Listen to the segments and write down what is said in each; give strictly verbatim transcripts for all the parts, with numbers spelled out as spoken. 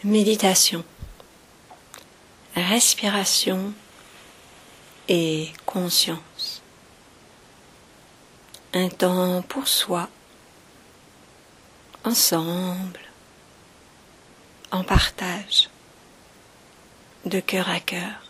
Méditation, respiration et conscience. Un temps pour soi, ensemble, en partage, de cœur à cœur.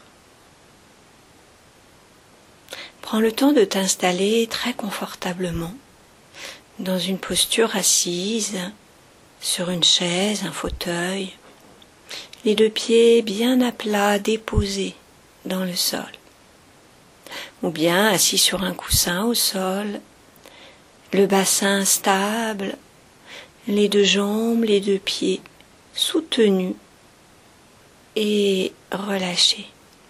Prends le temps de t'installer très confortablement dans une posture assise, sur une chaise, un fauteuil, les deux pieds bien à plat déposés dans le sol, ou bien assis sur un coussin au sol, le bassin stable, les deux jambes, les deux pieds soutenus et relâchés.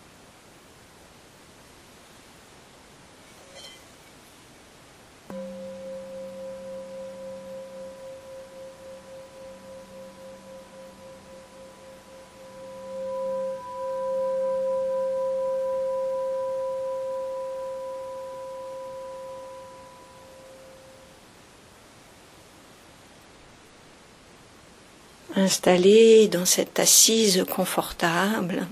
Installé dans cette assise confortable,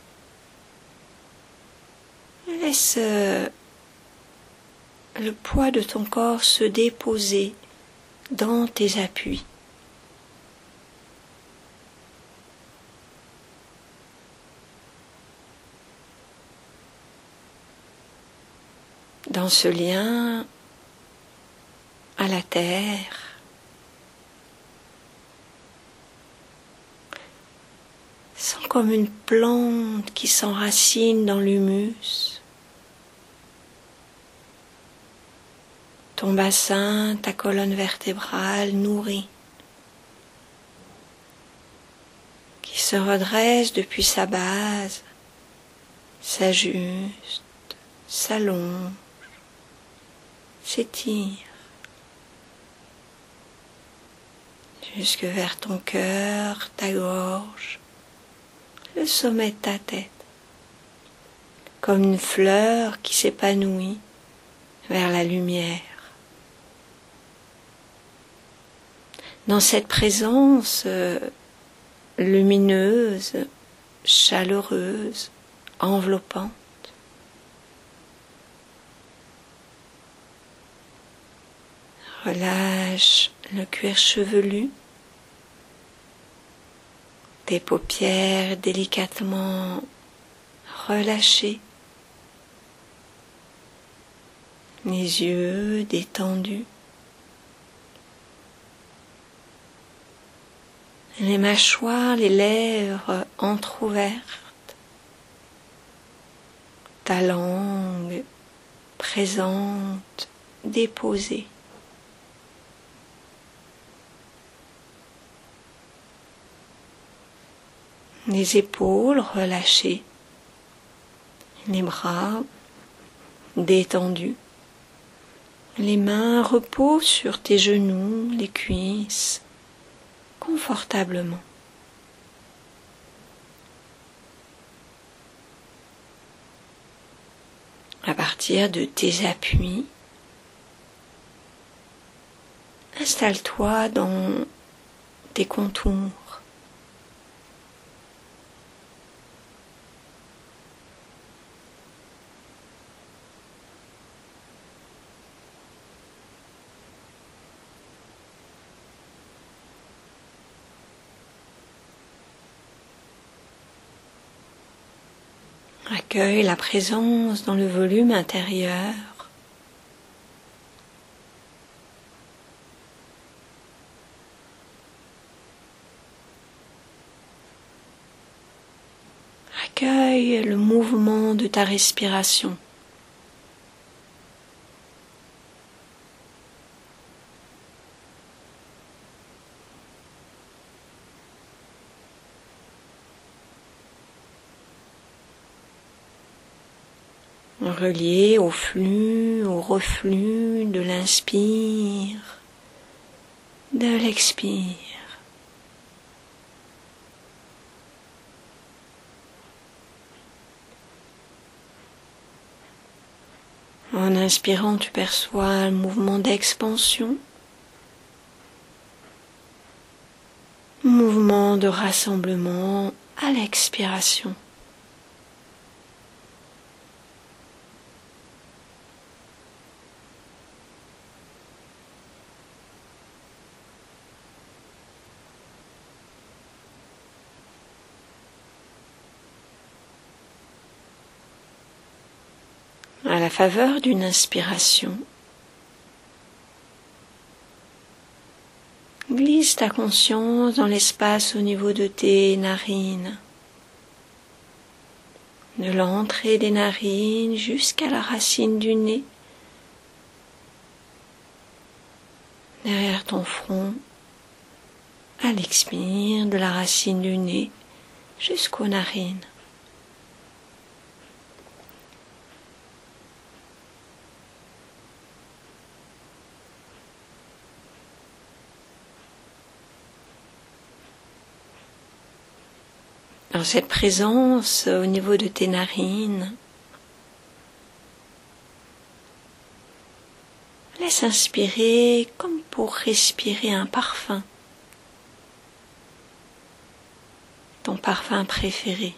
laisse le poids de ton corps se déposer dans tes appuis. Dans ce lien à la terre, sens comme une plante qui s'enracine dans l'humus. Ton bassin, ta colonne vertébrale nourrie, qui se redresse depuis sa base, s'ajuste, s'allonge, s'étire, jusque vers ton cœur, ta gorge, le sommet de ta tête, comme une fleur qui s'épanouit vers la lumière. Dans cette présence euh, lumineuse, chaleureuse, enveloppante, relâche le cuir chevelu, tes paupières délicatement relâchées, les yeux détendus, les mâchoires, les lèvres entr'ouvertes, ta langue présente, déposée. Les épaules relâchées, les bras détendus, les mains reposent sur tes genoux, les cuisses, confortablement. À partir de tes appuis, installe-toi dans tes contours. Accueille la présence dans le volume intérieur. Accueille le mouvement de ta respiration. Relié au flux, au reflux de l'inspire, de l'expire. En inspirant, tu perçois un mouvement d'expansion, mouvement moment de rassemblement à l'expiration. À la faveur d'une inspiration, glisse ta conscience dans l'espace au niveau de tes narines, de l'entrée des narines jusqu'à la racine du nez, derrière ton front, à l'expire de la racine du nez jusqu'aux narines. Dans cette présence au niveau de tes narines, laisse inspirer comme pour respirer un parfum, ton parfum préféré.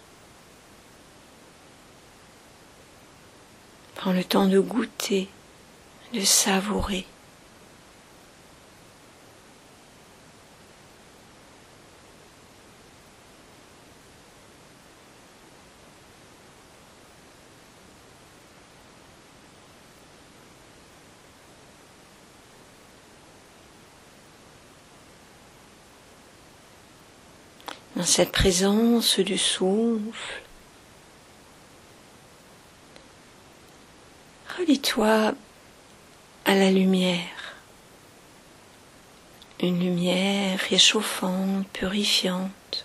Prends le temps de goûter, de savourer. Dans cette présence du souffle, relie-toi à la lumière, une lumière réchauffante, purifiante,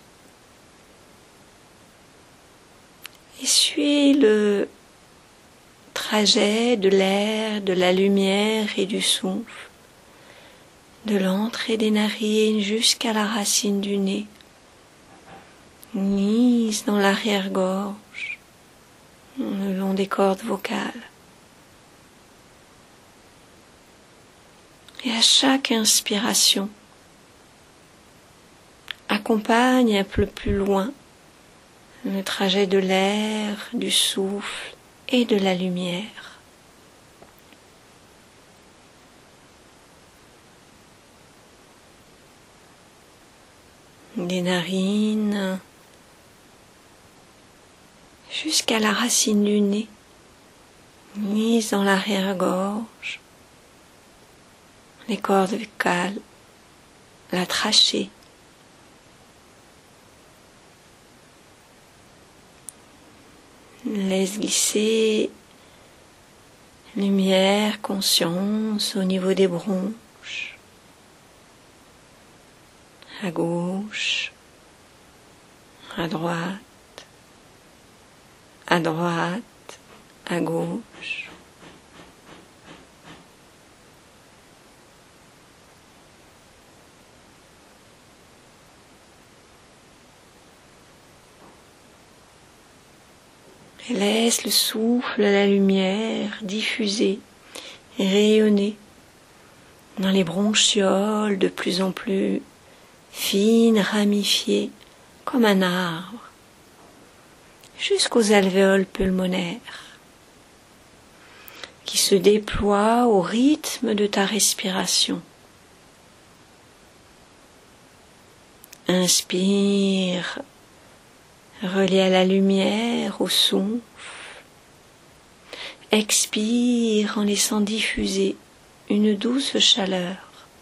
et suis le trajet de l'air, de la lumière et du souffle, de l'entrée des narines jusqu'à la racine du nez. Glisse dans l'arrière-gorge, le long des cordes vocales. Et à chaque inspiration, accompagne un peu plus loin le trajet de l'air, du souffle et de la lumière. Des narines jusqu'à la racine du nez, mise dans l'arrière-gorge, les cordes vocales, la trachée. Laisse glisser lumière, conscience au niveau des bronches, à gauche, à droite, à droite, à gauche. Et laisse le souffle, la lumière diffuser et rayonner dans les bronchioles de plus en plus fines, ramifiées comme un arbre, jusqu'aux alvéoles pulmonaires, qui se déploient au rythme de ta respiration. Inspire, relié à la lumière, au souffle. Expire en laissant diffuser une douce chaleur.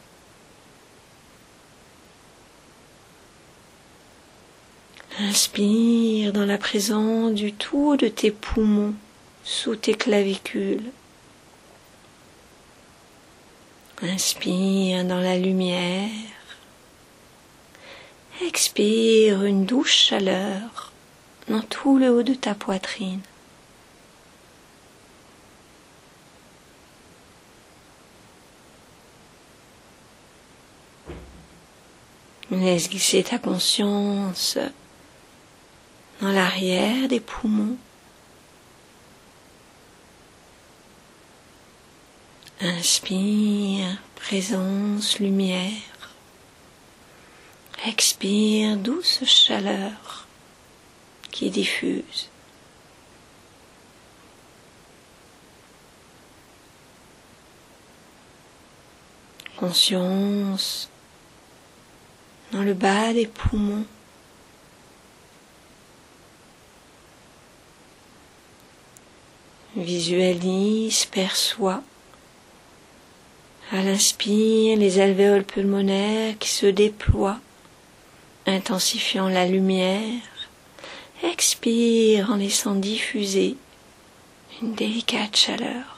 Inspire dans la présence du tout de tes poumons sous tes clavicules. Inspire dans la lumière. Expire une douce chaleur dans tout le haut de ta poitrine. Laisse glisser ta conscience dans l'arrière des poumons. Inspire, présence, lumière. Expire, douce chaleur qui diffuse. Conscience dans le bas des poumons. Visualise, perçois. À l'inspire, les alvéoles pulmonaires qui se déploient, intensifiant la lumière. Expire en laissant diffuser une délicate chaleur.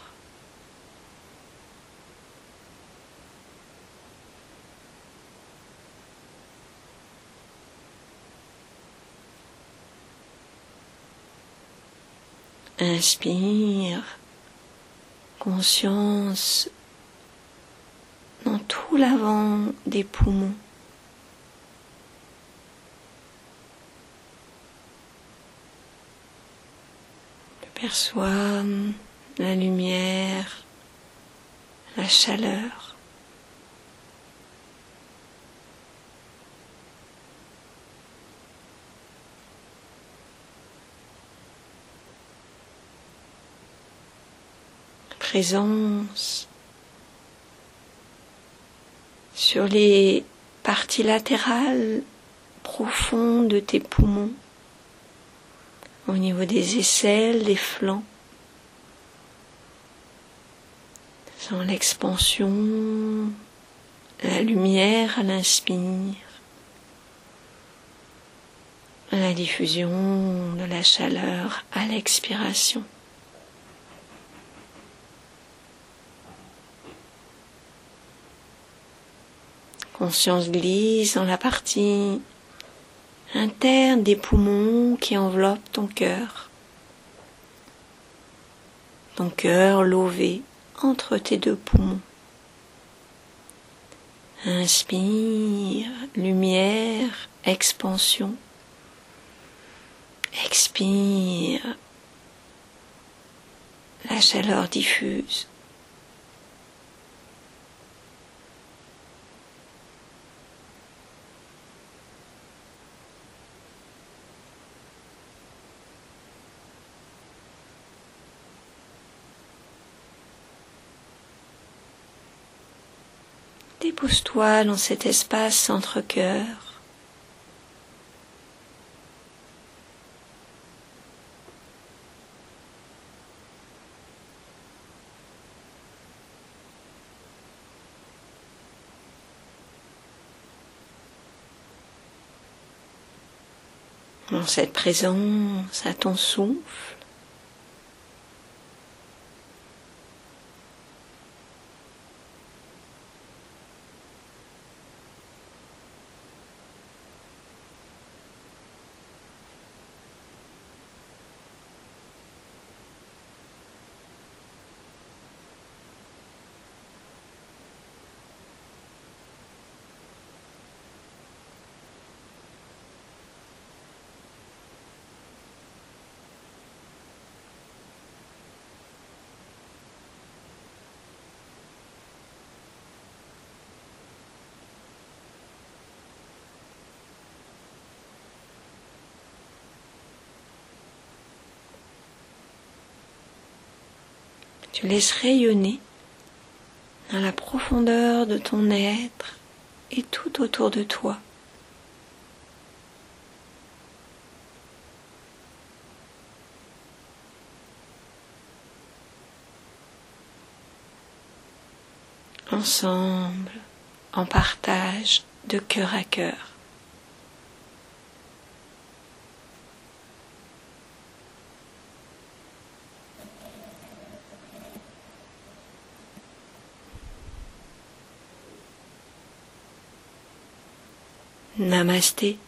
Inspire, conscience dans tout l'avant des poumons. Je perçois la lumière, la chaleur. Présence sur les parties latérales profondes de tes poumons, au niveau des aisselles, des flancs. Sans l'expansion, la lumière à l'inspire, la diffusion de la chaleur à l'expiration. Conscience glisse dans la partie interne des poumons qui enveloppent ton cœur. Ton cœur lové entre tes deux poumons. Inspire, lumière, expansion. Expire, la chaleur diffuse. Dépose-toi dans cet espace centre-cœur. Dans cette présence à ton souffle. Tu laisses rayonner dans la profondeur de ton être et tout autour de toi. Ensemble, en partage de cœur à cœur. Namasté.